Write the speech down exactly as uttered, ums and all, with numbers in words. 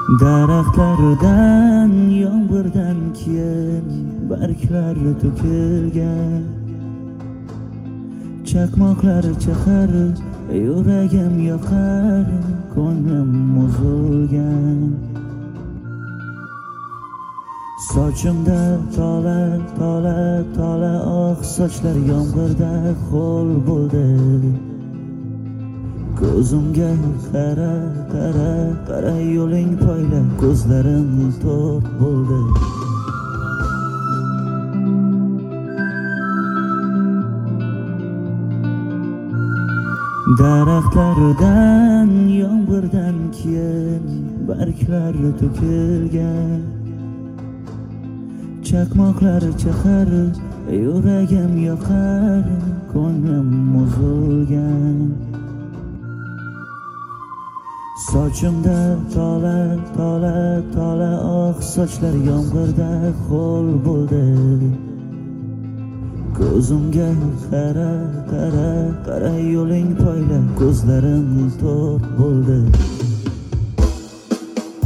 Daraxtlardan yomg'irdan keyin barglar to'kilgan, chaqmoqlar chaqar, yuragim yoqar, ko'nglim muzilgan. Sochimda tola tola tola oq sochlar yomg'irda ho'l bo'ldi. Ko'zimga qara qara qara, yo'ling poyla, ko'zlarim to'rt bo'ldi. Daraxtlardan yomg'irdan keyin barglar to'kilgan, chaqmoqlar chaqar, yuragim yoqar, ko'nglim muzilgan. Sochimda tola tola tola oq sochlar yomg'irda ho'l bo'ldi. Ko'zimga qara qara qara, yo'ling poyla, ko'zlarim to'rt bo'ldi.